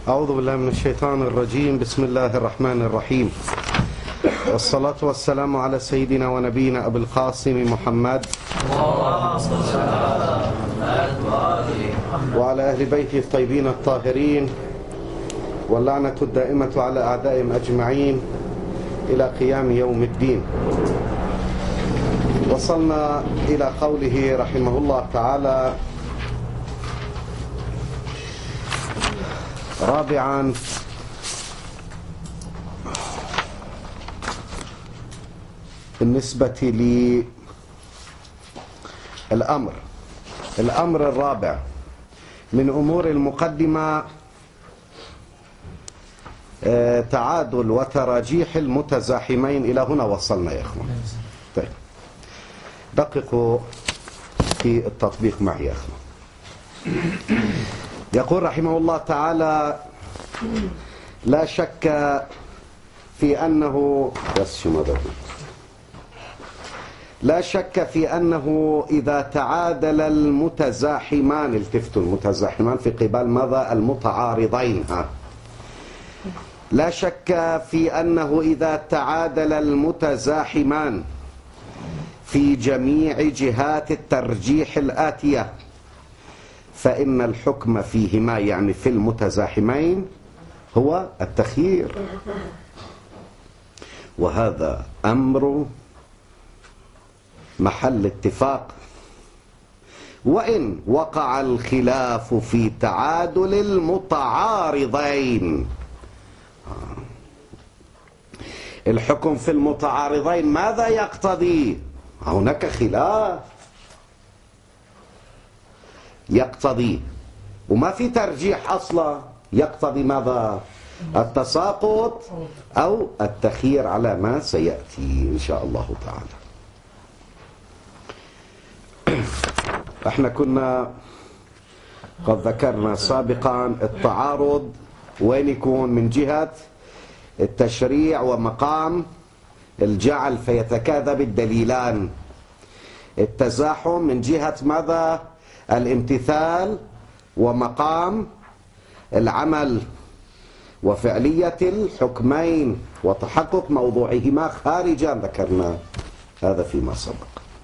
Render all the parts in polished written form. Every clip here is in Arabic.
أعوذ بالله من الشيطان الرجيم. بسم الله الرحمن الرحيم، والصلاة والسلام على سيدنا ونبينا أبي القاسم محمد وعلى أهل بيته الطيبين الطاهرين، واللعنة الدائمة على أعدائهم أجمعين إلى قيام يوم الدين. وصلنا إلى قوله رحمه الله تعالى: رابعا، بالنسبة للأمر الرابع من أمور المقدمة تعادل وتراجيح المتزاحمين. إلى هنا وصلنا يا أخوان. طيب، دققوا في التطبيق معي يا أخوان. يقول رحمه الله تعالى: لا شك في أنه إذا تعادل المتزاحمان، التفتوا، المتزاحمان في قبال ماذا؟ المتعارضين. لا شك في أنه إذا تعادل المتزاحمان في جميع جهات الترجيح الآتية فإن الحكم فيهما، يعني في المتزاحمين، هو التخيير، وهذا أمر محل اتفاق. وإن وقع الخلاف في تعادل المتعارضين، الحكم في المتعارضين ماذا يقتضي؟ هناك خلاف يقتضي، وما في ترجيح أصلا، يقتضي ماذا؟ التساقط أو التخيير على ما سيأتي إن شاء الله تعالى. احنا كنا قد ذكرنا سابقا التعارض وين يكون؟ من جهة التشريع ومقام الجعل فيتكاذب الدليلان. التزاحم من جهة ماذا؟ الامتثال ومقام العمل وفعلية الحكمين وتحقق موضوعهما خارجا، ذكرنا هذا فيما سبق.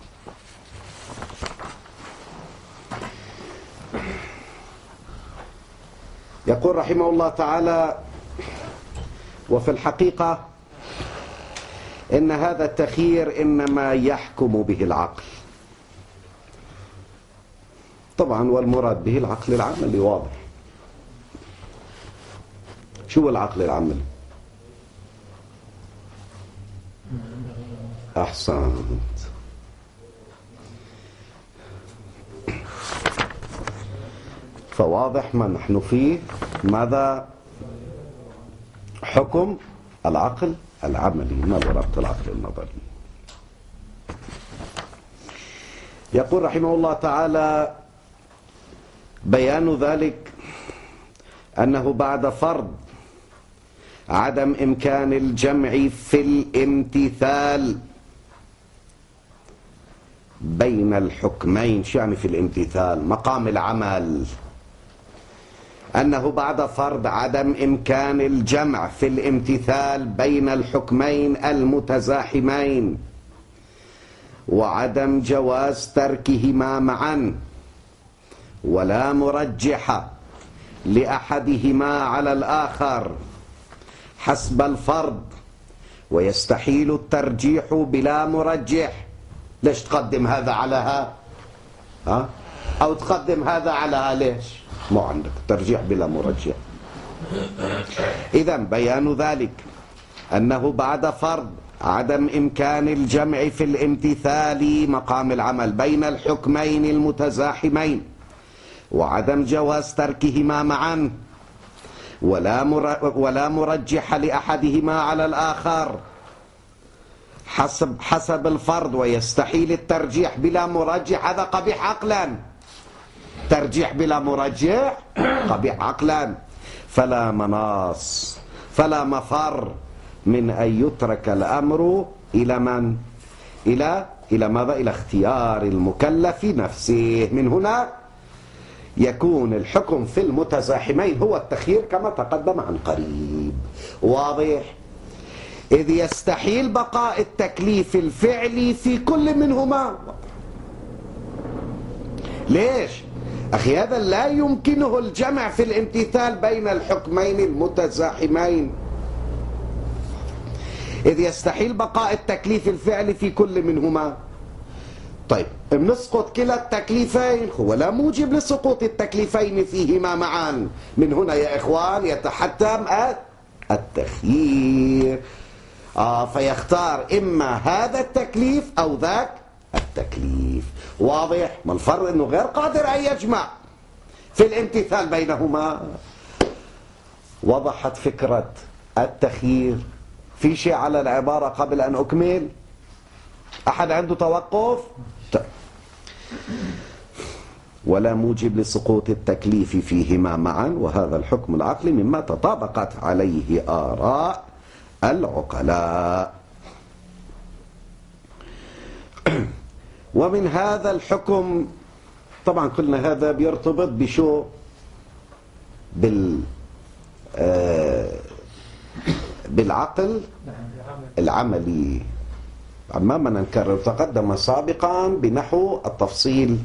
يقول رحمه الله تعالى: وفي الحقيقة إن هذا التخيير إنما يحكم به العقل. طبعا والمراد به العقل العملي، واضح. شو العقل العملي؟ أحسنت. فواضح ما نحن فيه، ماذا حكم العقل العملي، ما ربط العقل النظري. يقول رحمه الله تعالى: بيان ذلك أنه بعد فرض عدم إمكان الجمع في الامتثال بين الحكمين. شو يعني في الامتثال؟ مقام العمل. أنه بعد فرض عدم إمكان الجمع في الامتثال بين الحكمين المتزاحمين وعدم جواز تركهما معا، ولا مرجح لأحدهما على الآخر حسب الفرض، ويستحيل الترجيح بلا مرجح. ليش تقدم هذا على ها؟ أو تقدم هذا على ليش؟ مو عندك ترجيح بلا مرجح. إذن بيان ذلك أنه بعد فرض عدم إمكان الجمع في الامتثال مقام العمل بين الحكمين المتزاحمين وعدم جواز تركهما معا، ولا مرجح لأحدهما على الآخر حسب الفرض، ويستحيل الترجيح بلا مرجح. هذا قبيح عقلا. ترجيح بلا مرجح قبيح عقلا. فلا مناص، فلا مفر من أن يترك الأمر إلى من؟ إلى ماذا؟ إلى اختيار المكلف نفسه. من هنا يكون الحكم في المتزاحمين هو التخيير كما تقدم عن قريب. واضح؟ إذ يستحيل بقاء التكليف الفعلي في كل منهما. ليش؟ أخي هذا لا يمكنه الجمع في الامتثال بين الحكمين المتزاحمين. إذ يستحيل بقاء التكليف الفعلي في كل منهما. طيب بنسقط كلا التكليفين، هو لا موجب لسقوط التكليفين فيهما معا. من هنا يا إخوان يتحتم التخيير. فيختار إما هذا التكليف أو ذاك التكليف. واضح؟ ما الفرق؟ أنه غير قادر أن يجمع في الامتثال بينهما. وضحت فكرة التخيير. في شيء على العبارة قبل أن أكمل؟ أحد عنده توقف؟ ولا موجب لسقوط التكليف فيهما معا، وهذا الحكم العقلي مما تطابقت عليه آراء العقلاء. ومن هذا الحكم طبعا قلنا هذا بيرتبط بشو؟ بالعقل العملي. ما بدنا نكرر، تقدم سابقا بنحو التفصيل.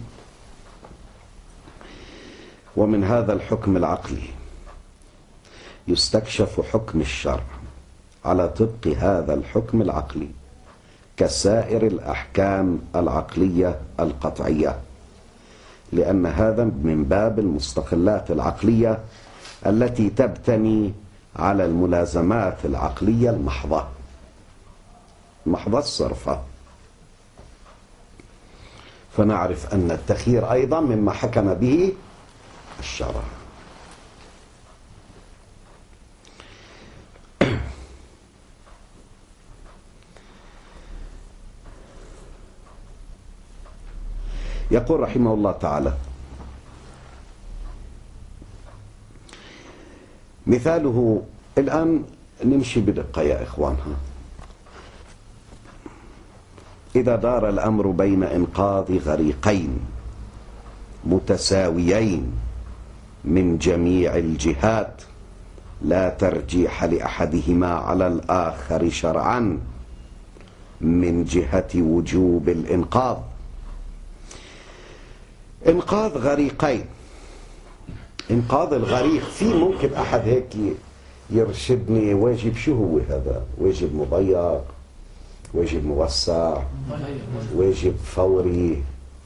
ومن هذا الحكم العقلي يستكشف حكم الشرع على طبق هذا الحكم العقلي كسائر الأحكام العقلية القطعية، لأن هذا من باب المستقلات العقلية التي تبتني على الملازمات العقلية المحضة الصرفة. فنعرف أن التخيير أيضا مما حكم به الشرع. يقول رحمه الله تعالى: مثاله. الآن نمشي بدقة يا إخوانها. إذا دار الأمر بين إنقاذ غريقين متساويين من جميع الجهات لا ترجيح لأحدهما على الآخر شرعا من جهة وجوب الإنقاذ. إنقاذ غريقين، إنقاذ الغريق، في ممكن أحد هيك يرشدني واجب شو هو هذا؟ واجب مضيق، واجب موسع، واجب فوري،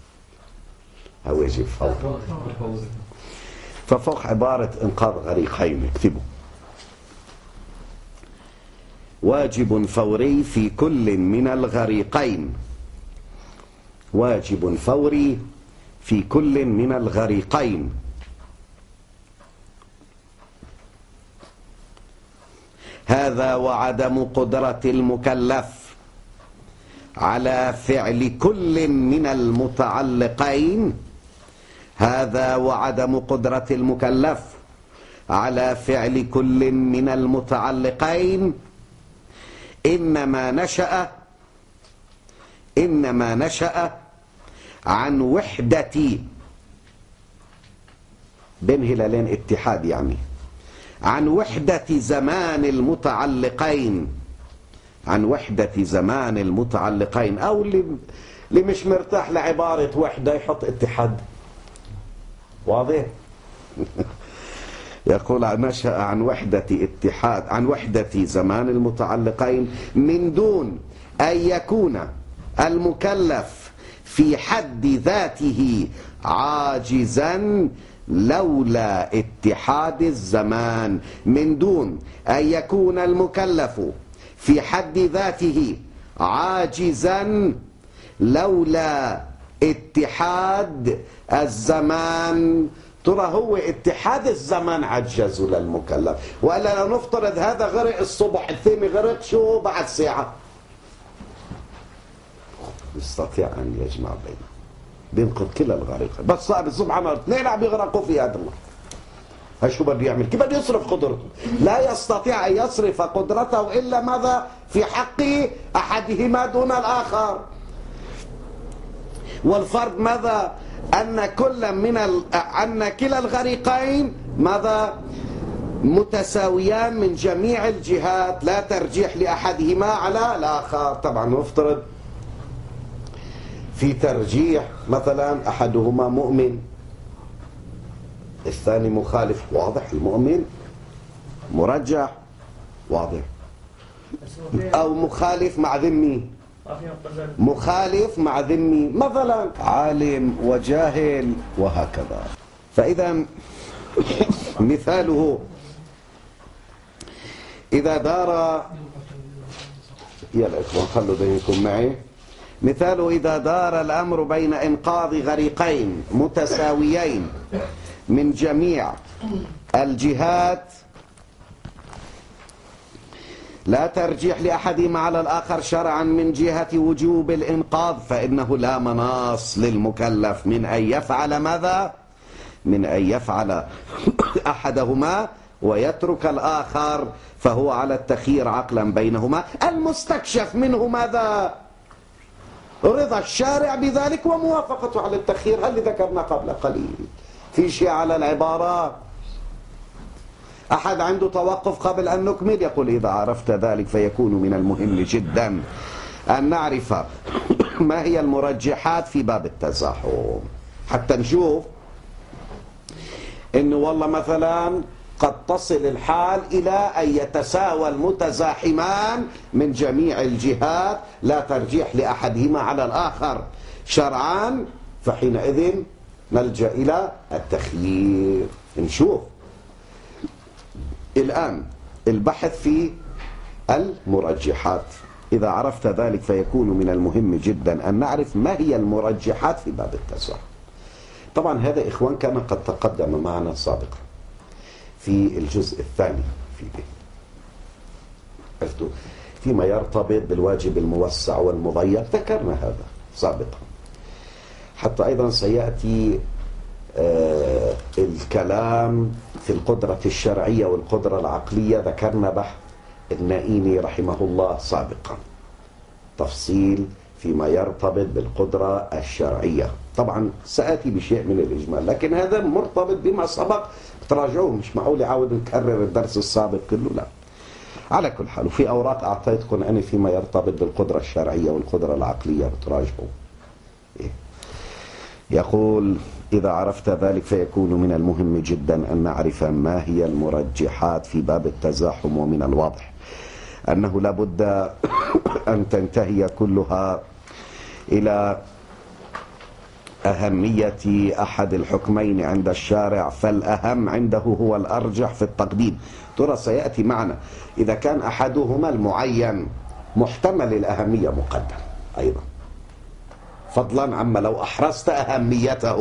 واجب فوري. ففوق عبارة إنقاذ غريقين اكتبوا: واجب فوري في كل من الغريقين. واجب فوري في كل من الغريقين. هذا وعدم قدرة المكلف على فعل كل من المتعلقين. هذا وعدم قدرة المكلف على فعل كل من المتعلقين إنما نشأ عن وحدة بين هلالين اتحاد، يعني عن وحدة زمان المتعلقين، عن وحدة زمان المتعلقين. أو اللي مش مرتاح لعبارة وحدة يحط اتحاد. واضح؟ يقول نشأ عن وحدة اتحاد، عن وحدة زمان المتعلقين من دون أن يكون المكلف في حد ذاته عاجزا لولا اتحاد الزمان. من دون أن يكون المكلف في حد ذاته عاجزا لولا اتحاد الزمان. ترى هو اتحاد الزمان عجز للمكلف، وإلا لو نفترض هذا غرق الصبح، الثاني غرق شو بعد ساعة، يستطيع أن يجمع بينهم، بينقذ كلا الغريقين. بس صار سبحان الله اثنين عم يغرقوا في هذا الله. شو بده يعمل؟ كيف بده يصرف قدرته؟ لا يستطيع أن يصرف قدرته إلا ماذا؟ في حق أحدهما دون الآخر. والفرد ماذا؟ أن كلا الغريقين ماذا متساويان من جميع الجهات، لا ترجيح لأحدهما على الآخر. طبعا نفترض في ترجيح مثلا أحدهما مؤمن الثاني مخالف، واضح المؤمن مرجح واضح، أو مخالف مع ذمي، مخالف مع ذمي مثلا عالم وجاهل وهكذا. فإذا مثاله إذا دار، يا الإخوة خلوا بينكم معي، مثاله إذا دار الأمر بين إنقاذ غريقين متساويين من جميع الجهات لا ترجيح لأحدهما على الآخر شرعا من جهة وجوب الإنقاذ، فإنه لا مناص للمكلف من أن يفعل ماذا؟ من أن يفعل أحدهما ويترك الآخر، فهو على التخيير عقلا بينهما. المستكشف منه ماذا؟ رضا الشارع بذلك وموافقته على التخيير. هل ذكرنا قبل قليل في شيء على العبارة؟ أحد عنده توقف قبل أن نكمل؟ يقول إذا عرفت ذلك فيكون من المهم جدا أن نعرف ما هي المرجحات في باب التزاحم، حتى نشوف إنه والله مثلا قد تصل الحال إلى أن يتساوى المتزاحمان من جميع الجهات لا ترجيح لأحدهما على الآخر شرعا، فحينئذ نلجأ إلى التخيير. نشوف الآن البحث في المرجحات. إذا عرفت ذلك فيكون من المهم جدا أن نعرف ما هي المرجحات في باب التزاحم. طبعا هذا إخوان كان قد تقدم معنا سابقا في الجزء الثاني فيما يرتبط بالواجب الموسع والمضيق، ذكرنا هذا سابقا. حتى أيضا سيأتي الكلام في القدرة الشرعية والقدرة العقلية، ذكرنا بحث النائيني رحمه الله سابقا تفصيل فيما يرتبط بالقدرة الشرعية. طبعا سأتي بشيء من الإجمال، لكن هذا مرتبط بما سبق، تراجعوه، مش معقول عاود نكرر الدرس السابق كله، لا. على كل حال، وفي أوراق أعطيتكم أنا فيما يرتبط بالقدرة الشرعية والقدرة العقلية، تراجعوا. يقول إذا عرفت ذلك فيكون من المهم جدا أن نعرف ما هي المرجحات في باب التزاحم، ومن الواضح أنه لا بد أن تنتهي كلها إلى أهمية أحد الحكمين عند الشارع، فالأهم عنده هو الأرجح في التقديم. ترى سيأتي معنا إذا كان أحدهما المعين محتمل الأهمية مقدم أيضا، فضلا عما لو أحرزت أهميته،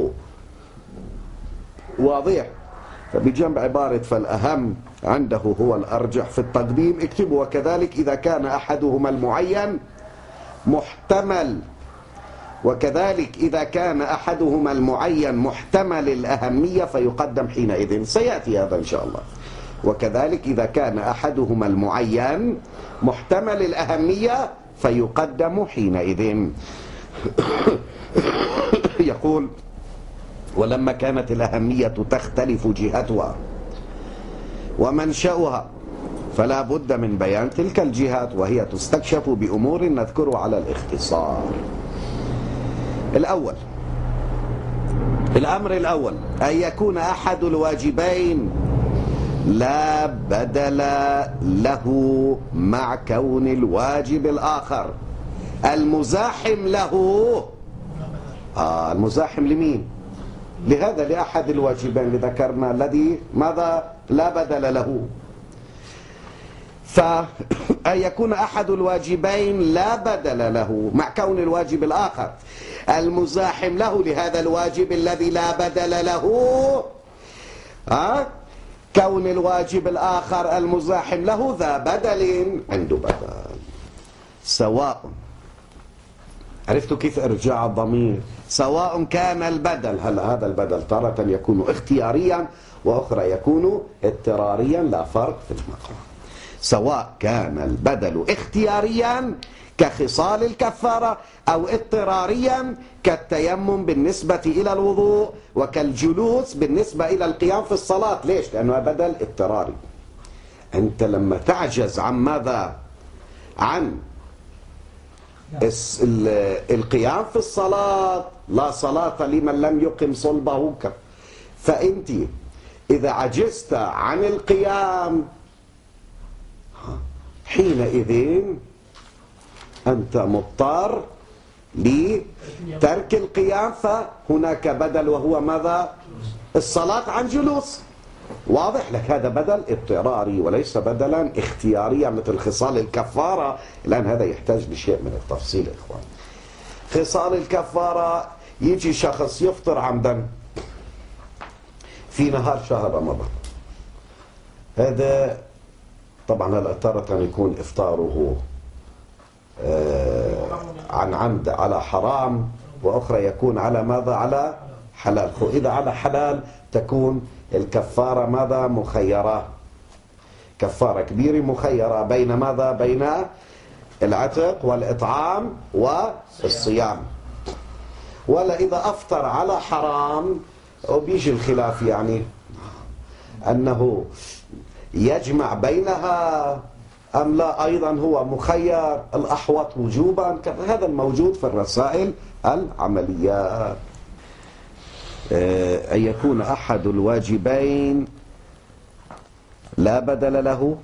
واضح. فبجنب عبارة فالأهم عنده هو الأرجح في التقديم اكتبوا وكذلك إذا كان أحدهما المعين محتمل، وكذلك إذا كان أحدهما المعين محتمل الأهمية فيقدم حينئذ، سيأتي هذا إن شاء الله. وكذلك إذا كان أحدهما المعين محتمل الأهمية فيقدم حينئذ. يقول ولما كانت الأهمية تختلف جهتها ومنشأها فلا بد من بيان تلك الجهات، وهي تستكشف بأمور نذكر على الاختصار. الأمر الأول أن يكون أحد الواجبين لا بدل له مع كون الواجب الآخر المزاحم له. المزاحم لمين؟ لهذا لأحد الواجبين اللي ذكرنا الذي ماذا لا بدل له. فأن يكون أحد الواجبين لا بدل له مع كون الواجب الآخر المزاحم له لهذا الواجب الذي لا بدل له. كون الواجب الآخر المزاحم له ذا بدل عنده بدل، سواء عرفتوا كيف ارجاع الضمير، سواء كان البدل، هلا هذا البدل تارة يكون اختياريا وأخرى يكون اضطراريا، لا فرق في المقام. سواء كان البدل اختياريا كخصال الكفارة أو اضطراريا كالتيمم بالنسبة إلى الوضوء وكالجلوس بالنسبة إلى القيام في الصلاة. ليش؟ لأنه بدل اضطراري. أنت لما تعجز عن ماذا؟ عن القيام في الصلاة، لا صلاة لمن لم يقم صلبه. فأنت إذا عجزت عن القيام حينئذ أنت مضطر لترك القيام، فهناك بدل وهو ماذا؟ الصلاة عن جلوس. واضح لك؟ هذا بدل اضطراري وليس بدلا اختياريا مثل خصال الكفارة. الآن هذا يحتاج لشيء من التفصيل يا إخوان. خصال الكفارة يجي شخص يفطر عمدا في نهار شهر رمضان، هذا طبعا هلا تارة يكون إفطاره عن عمد على حرام، وأخرى يكون على ماذا؟ على حلال. إذا على حلال تكون الكفارة ماذا؟ مخيرة، كفارة كبيرة مخيرة بين ماذا؟ بين العتق والإطعام والصيام. ولا إذا أفطر على حرام وبيجي الخلاف يعني أنه يجمع بينها أم لا، أيضا هو مخير، الأحوط وجوبا. هذا الموجود في الرسائل العملية. أن يكون أحد الواجبين لا بدل له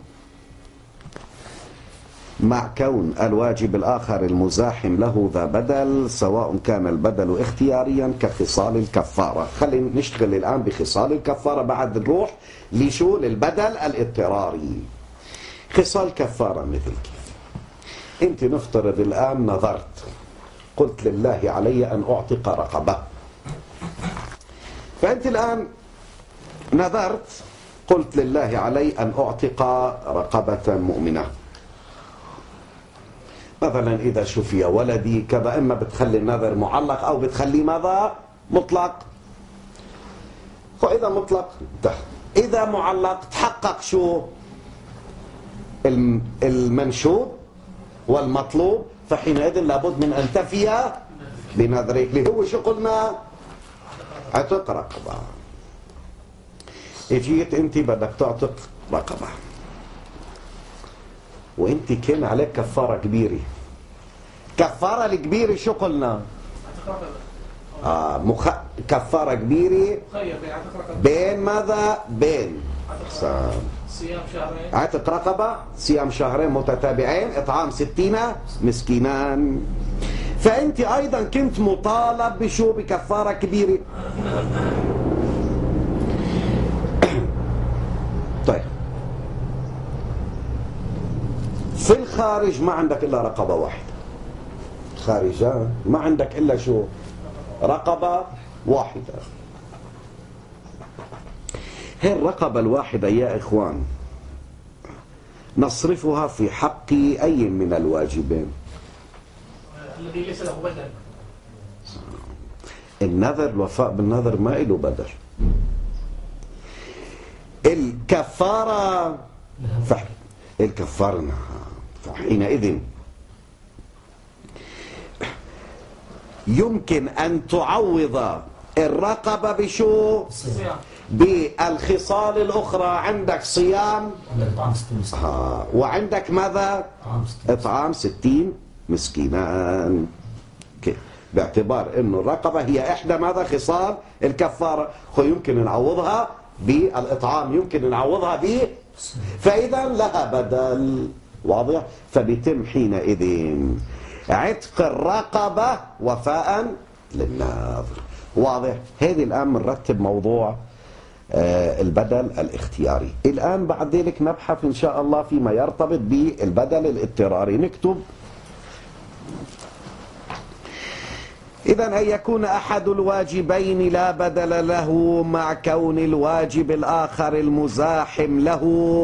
مع كون الواجب الآخر المزاحم له ذا بدل، سواء كان البدل اختياريا كخصال الكفارة. خلينا نشتغل الآن بخصال الكفارة بعد نروح لشو؟ للبدل الاضطراري. خصال كفارة مثل كيف؟ انت نفترض الآن نظرت، قلت لله علي أن أعتق رقبة، فأنت الآن نذرت قلت لله علي أن أعتق رقبة مؤمنة. مثلا إذا شفي ولدي كذا، إما بتخلي النذر معلق أو بتخلي ماذا؟ مطلق. فإذا مطلق إذا معلق تحقق شو؟ المنشود والمطلوب، فحينئذ لابد من أن تفي بنذرك اللي هو شو قلنا؟ عتق رقبة. اجيت انت بدك تعتق رقبة وانت كان عليك كفارة كبيرة. كفارة الكبيرة شو قلنا؟ كفارة كبيرة بين ماذا؟ بين صيام شهرين، عتق رقبة، صيام شهرين متتابعين، إطعام 60 مسكينان. فأنت أيضا كنت مطالب بشو؟ بكفارة كبيرة. طيب في الخارج ما عندك إلا رقبة واحدة، خارجان ما عندك إلا شو؟ رقبة واحدة. هي الرقبة الواحدة يا إخوان نصرفها في حق أي من الواجبين؟ الذي ليس له بدل. النذر، الوفاء بالنذر ما له بدل. الكفارة الكفارة فحينئذ يمكن أن تعوض الرقبة بشو؟ بالخصال الأخرى. عندك صيام وعندك ماذا؟ إطعام 60 مسكينان، باعتبار أنه الرقبة هي إحدى ماذا؟ خصال الكفارة. يمكن نعوضها بالإطعام، يمكن نعوضها به، فإذا لها بدل. واضح؟ فبيتم حينئذ عتق الرقبة وفاء للنذر. واضح؟ هذه الآن بنرتب موضوع البدل الاختياري. الآن بعد ذلك نبحث إن شاء الله فيما يرتبط بالبدل الاضطراري. نكتب إذن أن يكون أحد الواجبين لا بدل له مع كون الواجب الآخر المزاحم له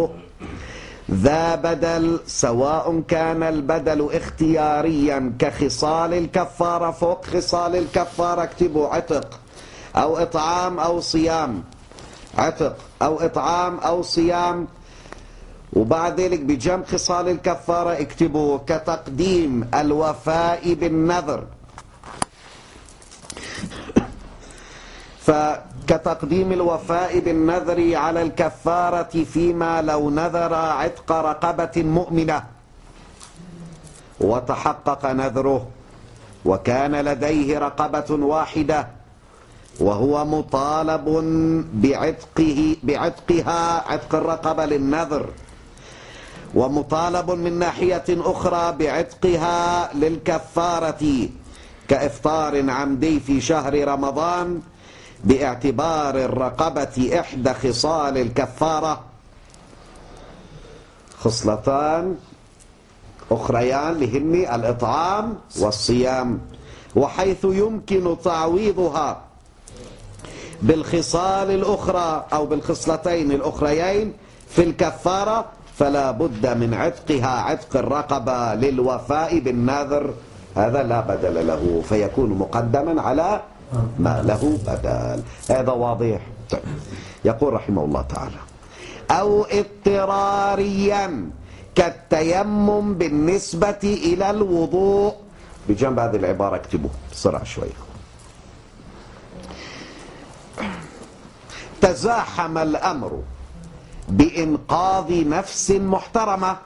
ذا بدل، سواء كان البدل اختياريا كخصال الكفارة. فوق خصال الكفارة اكتبوا عتق أو إطعام أو صيام، عتق أو إطعام أو صيام. وبعد ذلك بجمع خصال الكفارة اكتبوا كتقديم الوفاء بالنذر. فكتقديم الوفاء بالنذر على الكفارة فيما لو نذر عتق رقبة مؤمنة وتحقق نذره وكان لديه رقبة واحدة وهو مطالب بعتقها عتق الرقبة للنذر، ومطالب من ناحية أخرى بعتقها للكفارة كإفطار عمدي في شهر رمضان باعتبار الرقبة إحدى خصال الكفارة، خصلتان أخريان لهن الإطعام والصيام، وحيث يمكن تعويضها بالخصال الأخرى أو بالخصلتين الأخريين في الكفارة فلا بد من عتقها عتق الرقبة للوفاء بالنذر، هذا لا بدل له فيكون مقدما على ما له بدل. هذا واضح. طيب. يقول رحمه الله تعالى أو اضطراريا كالتيمم بالنسبة إلى الوضوء. بجنب هذه العبارة اكتبوا بسرعة شوية. تزاحم الأمر بإنقاذ نفس محترمة.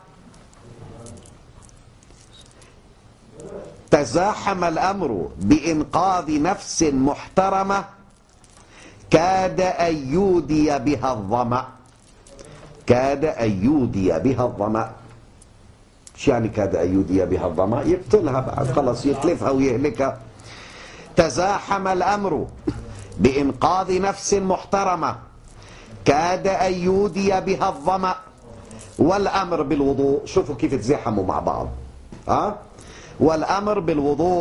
تزاحم الأمر بإنقاذ نفس محترمة كاد أن يودي بها الظمأ. كاد أن يودي بها الظمأ. شو يعني كاد أن يودي بها الظمأ؟ يقتلها بعد خلص، يتلفها ويهلكها. تزاحم الأمر بإنقاذ نفس محترمة كاد أن يودي بها الظمأ والأمر بالوضوء. شوفوا كيف تزاحموا مع بعض. والأمر بالوضوء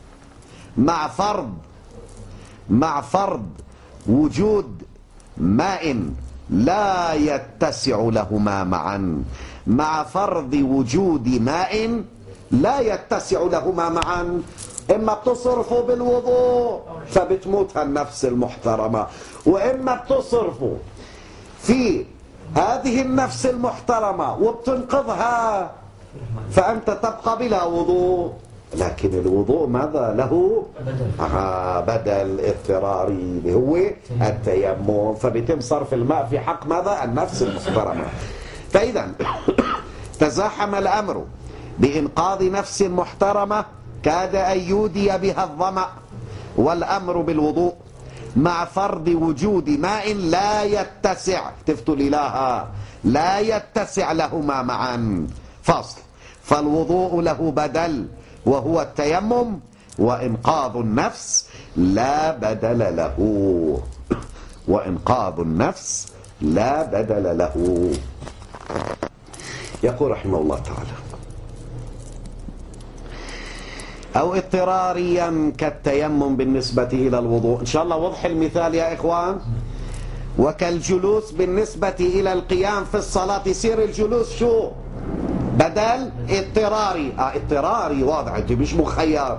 مع فرض وجود ماء لا يتسع لهما معا. مع فرض وجود ماء لا يتسع لهما معا. إما بتصرفوا بالوضوء فبتموت النفس المحترمة، وإما بتصرفوا في هذه النفس المحترمة وبتنقذها فأنت تبقى بلا وضوء. لكن الوضوء ماذا له؟ بدل اضطراري اللي هو التيمم، فبيتم صرف الماء في حق ماذا؟ النفس المحترمة. فإذا تزاحم الأمر بإنقاذ نفس محترمة كاد أن يودي بها الظمأ والأمر بالوضوء مع فرض وجود ماء لا يتسع، تفتوا الإله لا يتسع لهما معا. فصل. فالوضوء له بدل وهو التيمم، وإنقاذ النفس لا بدل له. وإنقاذ النفس لا بدل له. يقول رحمه الله تعالى أو اضطراريا كالتيمم بالنسبة إلى الوضوء. إن شاء الله وضح المثال يا إخوان. وكالجلوس بالنسبة إلى القيام في الصلاة. يصير الجلوس شو؟ بدل اضطراري. اضطراري واضح، انت مش مخير.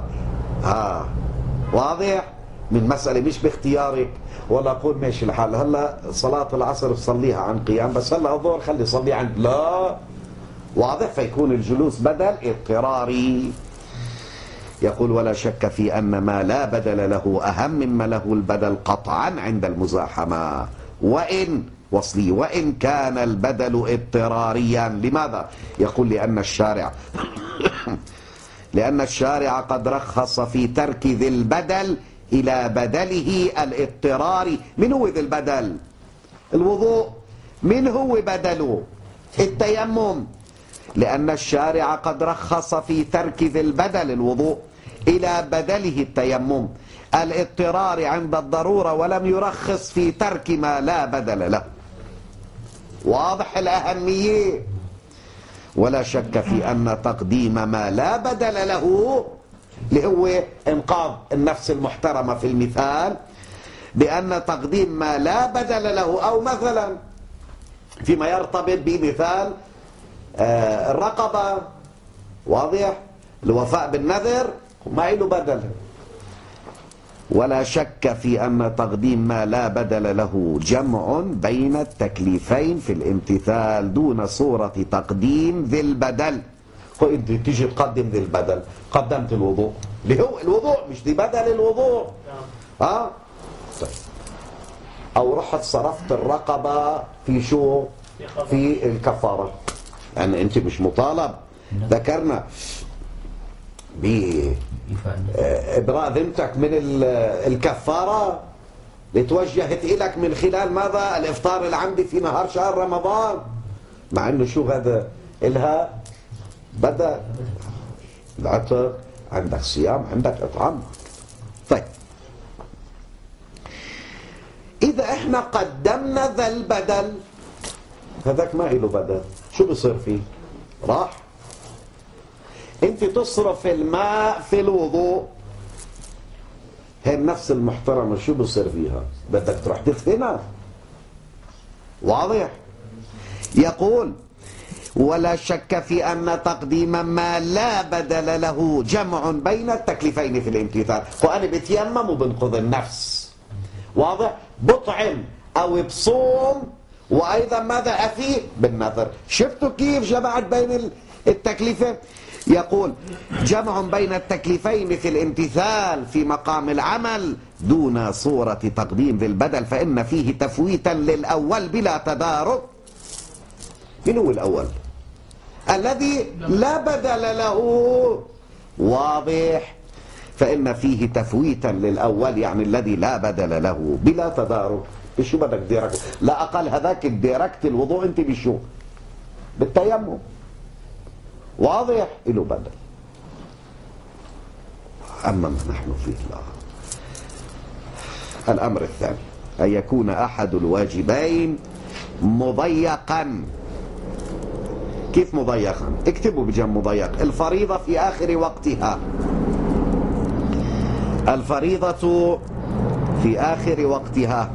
واضح من مسألة مش باختيارك. ولا أقول ماشي الحال هلا صلاة العصر صليها عن قيام، بس هلا الظهر خلي صلي عن، لا. واضح. فيكون الجلوس بدل اضطراري. يقول ولا شك في أن ما لا بدل له أهم مما له البدل قطعا عند المزاحمة، وإن كان البدل اضطراريا. لماذا؟ يقول لأن الشارع قد رخص في ترك ذي البدل إلى بدله الاضطراري. من هو ذي البدل؟ الوضوء. من هو بدله؟ التيمم. لأن الشارع قد رخص في ترك ذي البدل الوضوء إلى بدله التيمم الاضطرار عند الضرورة، ولم يرخص في ترك ما لا بدل له. واضح الأهمية. ولا شك في أن تقديم ما لا بدل له اللي هو إنقاذ النفس المحترمة في المثال، بأن تقديم ما لا بدل له، أو مثلا فيما يرتبط بمثال الرقبة، واضح، الوفاء بالنذر ما له بدل. ولا شك في أن تقديم ما لا بدل له جمع بين التكليفين في الامتثال دون صورة تقديم ذي البدل. انت تيجي تقدم ذي البدل، قدمت الوضوء اللي هو الوضوء، مش ذي بدل الوضوء. طيب. او رحت صرفت الرقبة في شو؟ في الكفارة. يعني انت مش مطالب. ذكرنا بإبراء ذمتك من الكفارة لتوجهت إليك من خلال ماذا؟ الإفطار العمدي في نهار شهر رمضان، مع أنه شو هذا إلها بدأ العتق، عندك صيام، عندك إطعام. طيب إذا إحنا قدمنا ذا البدل، هذاك ما له بدل، شو بصير فيه؟ راح. انت تصرف الماء في الوضوء، هي النفس المحترمة شو بصير فيها؟ بدك تروح تدفنها. واضح؟ يقول ولا شك في أن تقديم ما لا بدل له جمع بين التكليفين في الامتثال. وأنا بتيمم وبنقض النفس، واضح؟ بطعم أو بصوم، وأيضا ماذا أفي بالنذر. شفتوا كيف جمعت بين التكليفين؟ يقول جمع بين التكليفين في الامتثال في مقام العمل دون صورة تقديم ذي البدل، فإن فيه تفويتا للأول بلا تدارك. من هو الأول؟ الذي لا بدل له. واضح؟ فإن فيه تفويتا للأول، يعني الذي لا بدل له بلا تدارك. شو بدك ديركت؟ لا أقل هذاك ديركت الوضوء انت بشو؟ بالتيمم. واضح؟ له بدل. أما ما نحن فيه لا. الأمر الثاني أن يكون أحد الواجبين مضيقا. كيف مضيقا؟ اكتبوا بجنب مضيق. الفريضة في آخر وقتها، الفريضة في آخر وقتها.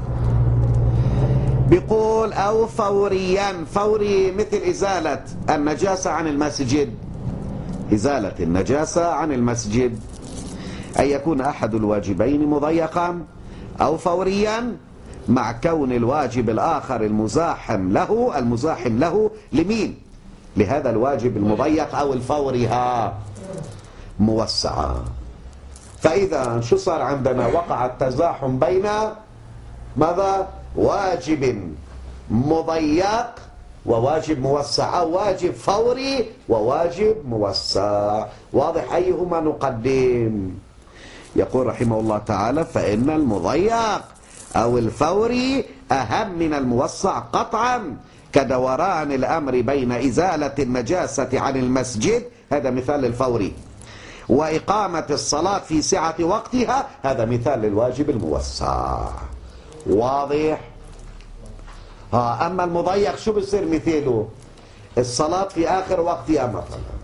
بيقول أو فوريا. فوري مثل إزالة النجاسة عن المسجد، إزالة النجاسة عن المسجد. أن يكون أحد الواجبين مضيقا أو فوريا، مع كون الواجب الآخر المزاحم له لمين؟ لهذا الواجب المضيق أو الفوري موسعا. فإذا شو صار عندنا؟ وقع التزاحم بين ماذا؟ واجب مضيق وواجب موسع، أو واجب فوري وواجب موسع. واضح؟ أيهما نقدم؟ يقول رحمه الله تعالى فإن المضيق أو الفوري أهم من الموسع قطعا، كدوران الأمر بين إزالة النجاسة عن المسجد، هذا مثال الفوري، وإقامة الصلاة في سعة وقتها، هذا مثال للواجب الموسع. واضح؟ أما المضيق شو بصير مثاله؟ الصلاة في آخر وقتها مثلا،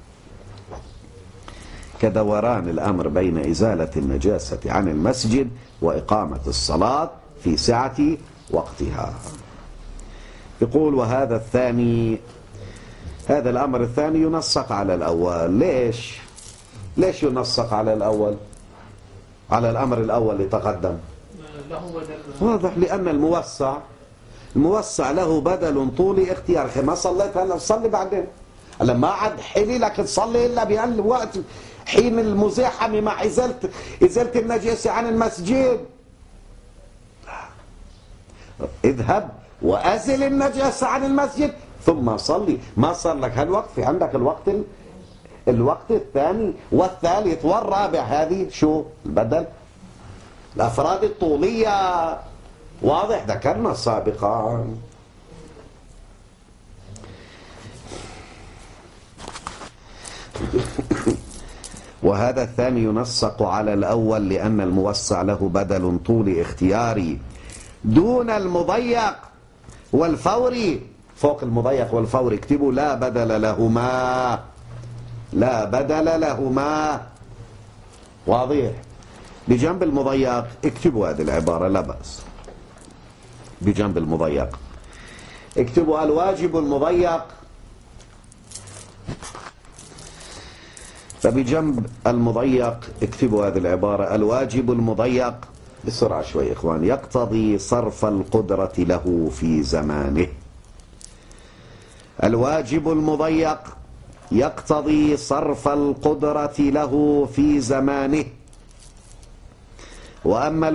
كدوران الأمر بين إزالة النجاسة عن المسجد وإقامة الصلاة في سعة وقتها. يقول وهذا الثاني، هذا الأمر الثاني ينسق على الأول. ليش ينسق على الأول؟ على الأمر الأول اللي تقدم. واضح، لأن الموسع له بدل طول اختيار. ما صليت هلا صلي بعدين، هلا ما عاد حلي لك تصلي إلا بهالوقت حين المزاحمة مع إزالة النجاسة عن المسجد. اذهب وأزل النجاسة عن المسجد ثم صلي. ما صار لك هالوقت، في عندك الوقت الثاني والثالث والرابع. هذه شو البدل؟ الأفراد الطولية. واضح؟ ذكرنا سابقا. وهذا الثاني ينسق على الأول لأن الموسع له بدل طول اختياري دون المضيق والفوري. فوق المضيق والفوري اكتبوا لا بدل لهما، لا بدل لهما. واضح؟ بجنب المضيق اكتبوا هذه العبارة لا بأس. بجنب المضيق اكتبوا الواجب المضيق فبجنب المضيق اكتبوا هذه العبارة: الواجب المضيق، بسرعة شوي إخوان، يقتضي صرف القدرة له في زمانه. الواجب المضيق يقتضي صرف القدرة له في زمانه. وأما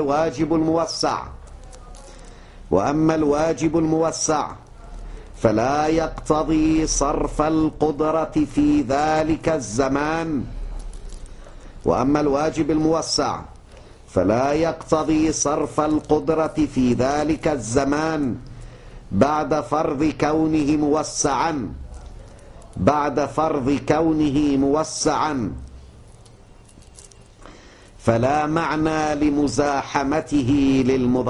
الواجب الموسع فلا يقتضي صرف القدرة في ذلك الزمان. وأما الواجب الموسع فلا يقتضي صرف القدرة في ذلك الزمان بعد فرض كونه موسعا فلا معنى لمزاحمته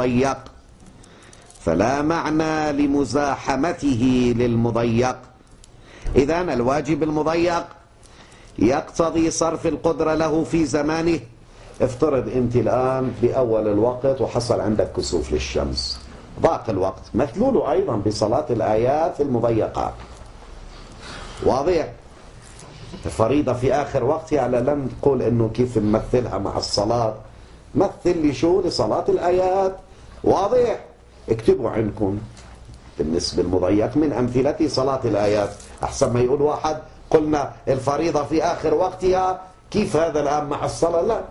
للمضيق. إذن الواجب المضيق يقتضي صرف القدرة له في زمانه. افترض أنت الآن بأول الوقت وحصل عندك كسوف للشمس، ضاق الوقت، مثلوله أيضا بصلاة الآيات المضيقة، واضح؟ الفريضة في آخر وقتها، على لن تقول إنه كيف نمثلها مع الصلاة، مثل لي شو لصلاة الآيات، واضح؟ اكتبوا عندكم بالنسبة المضيق من أمثلة صلاة الآيات، أحسن ما يقول واحد قلنا الفريضة في آخر وقتها، كيف هذا الآن مع الصلاة؟ لا.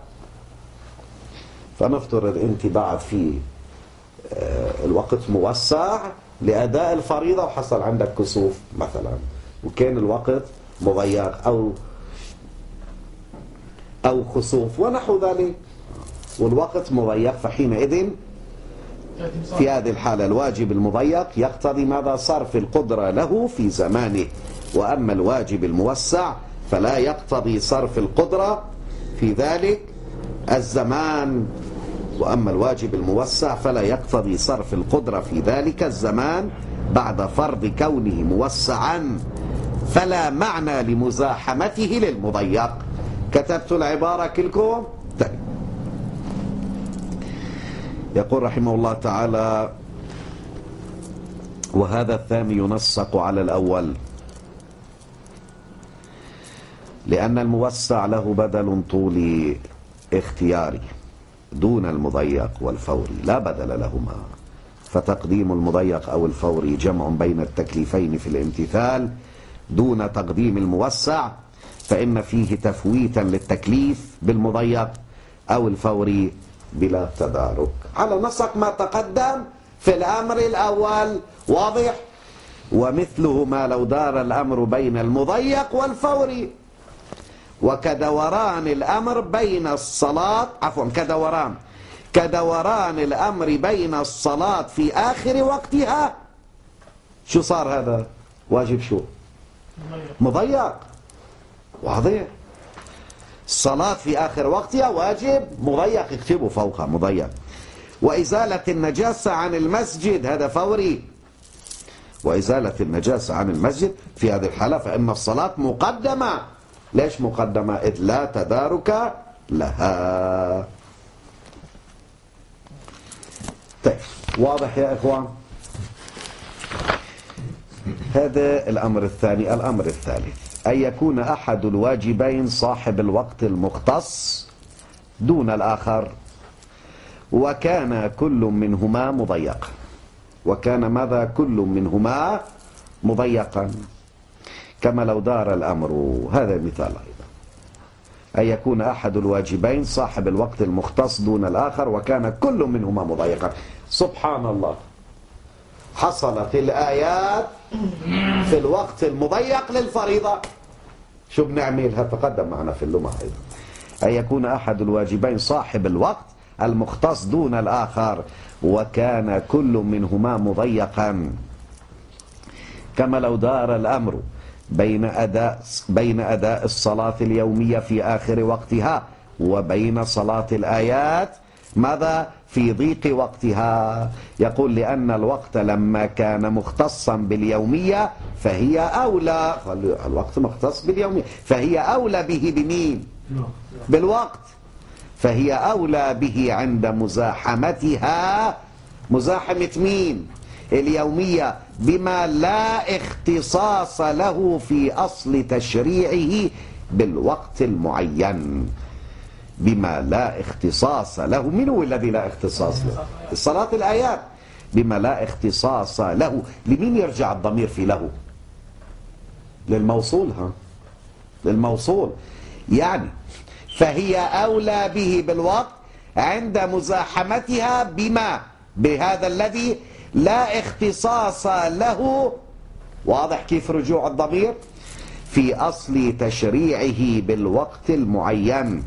فنفترض أنت بعد في الوقت موسع لأداء الفريضة وحصل عندك كسوف مثلا، وكان الوقت مضيق أو خسوف ونحو ذلك، والوقت مضيق، فحينئذ في هذه الحالة الواجب المضيق يقتضي ماذا؟ صرف القدرة له في زمانه. وأما الواجب الموسع فلا يقتضي صرف القدرة في ذلك الزمان. وأما الواجب الموسع فلا يقتضي صرف القدرة في ذلك الزمان بعد فرض كونه موسعا فلا معنى لمزاحمته للمضيق. كتبت العبارة كلكم؟ طيب. يقول رحمه الله تعالى: وهذا الثاني ينسق على الأول لأن الموسع له بدل طول اختياري دون المضيق والفوري لا بدل لهما، فتقديم المضيق أو الفوري جمع بين التكليفين في الامتثال دون تقديم الموسع، فإن فيه تفويتا للتكليف بالمضيق أو الفوري بلا تدارك، على نسق ما تقدم في الأمر الأول، واضح؟ ومثله ما لو دار الأمر بين المضيق والفوري، وكدوران الأمر بين الصلاة، كدوران الأمر بين الصلاة في آخر وقتها. شو صار هذا؟ واجب شو؟ مضيق، واضح؟ الصلاة في آخر وقتها واجب مضيق، اكتبوا فوقها مضيق. وإزالة النجاسة عن المسجد هذا فوري، وإزالة النجاسة عن المسجد في هذه الحالة فإن الصلاة مقدمة. ليش مقدمة؟ إذ لا تدارك لها. طيب، واضح يا إخوان؟ هذا الأمر الثاني. الأمر الثالث أن يكون أحد الواجبين صاحب الوقت المختص دون الآخر، وكان كل منهما مضيقا. وكان ماذا؟ كل منهما مضيقا، كما لو دار الأمر. هذا مثال أيضا، أن يكون أحد الواجبين صاحب الوقت المختص دون الآخر وكان كل منهما مضيقا. سبحان الله، حصلت الآيات في الوقت المضيق للفريضة، شو بنعمل؟ هتقدم معنا في اللمعة أيضا. أن يكون أحد الواجبين صاحب الوقت المختص دون الآخر وكان كل منهما مضيقا، كما لو دار الأمر بين أداء الصلاة اليومية في آخر وقتها وبين صلاة الآيات ماذا؟ في ضيق وقتها. يقول لأن الوقت لما كان مختصا باليومية فهي أولى، الوقت مختص باليومية فهي أولى به بمين؟ بالوقت، فهي أولى به عند مزاحمتها. مزاحمة مين؟ اليومية، بما لا اختصاص له في أصل تشريعه بالوقت المعين بما لا اختصاص له. من هو الذي لا اختصاص له؟ الصلاة الآيات. بما لا اختصاص له. لمين يرجع الضمير في له؟ للموصول. للموصول يعني فهي أولى به بالوقت عند مزاحمتها بهذا الذي لا اختصاص له. واضح كيف رجوع الضمير؟ في أصل تشريعه بالوقت المعين،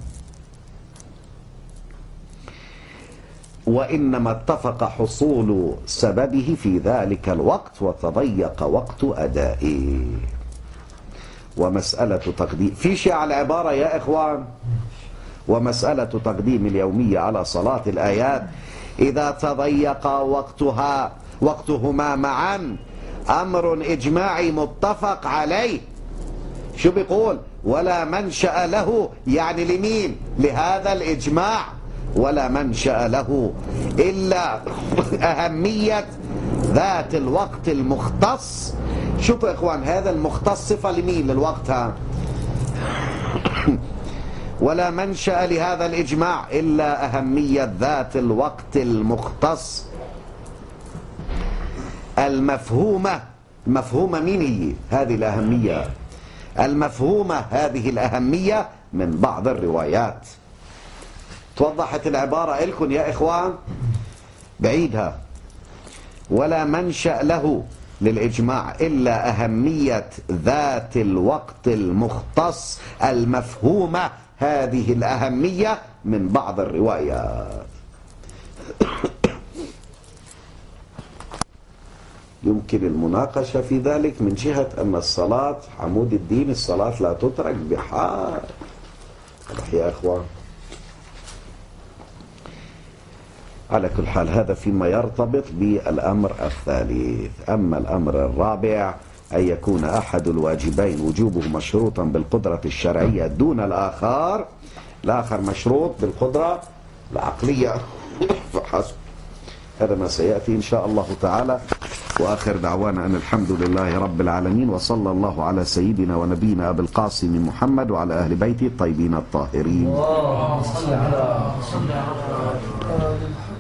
وإنما اتفق حصول سببه في ذلك الوقت وتضيق وقت أدائه. ومسألة تقديم في شيء على العبارة يا إخوان. ومسألة تقديم اليومية على صلاة الآيات إذا تضيق وقتهما معا أمر إجماعي متفق عليه. شو بيقول؟ ولا منشأ له، يعني لمين؟ لهذا الإجماع. ولا منشأ له إلا أهمية ذات الوقت المختص. شوفوا يا إخوان، هذا المختص صفة لمين؟ للوقت. ولا منشأ لهذا الإجماع إلا أهمية ذات الوقت المختص المفهومة. مفهومة مين هي هذه الأهمية؟ المفهومة هذه الأهمية من بعض الروايات. توضحت العبارة لكم يا إخوان؟ بعيدها. ولا منشأ له للإجماع إلا أهمية ذات الوقت المختص المفهومة هذه الأهمية من بعض الروايات. يمكن المناقشة في ذلك من جهة أن الصلاة عمود الدين، الصلاة لا تترك بحال. يا إخوان، على كل حال هذا فيما يرتبط بالأمر الثالث. أما الأمر الرابع أن يكون أحد الواجبين وجوبه مشروطا بالقدرة الشرعية دون الآخر، الآخر مشروط بالقدرة العقلية فحسب. هذا ما سيأتي إن شاء الله تعالى. وآخر دعوانا أن الحمد لله رب العالمين، وصلى الله على سيدنا ونبينا أبي القاسم محمد وعلى أهل بيته الطيبين الطاهرين.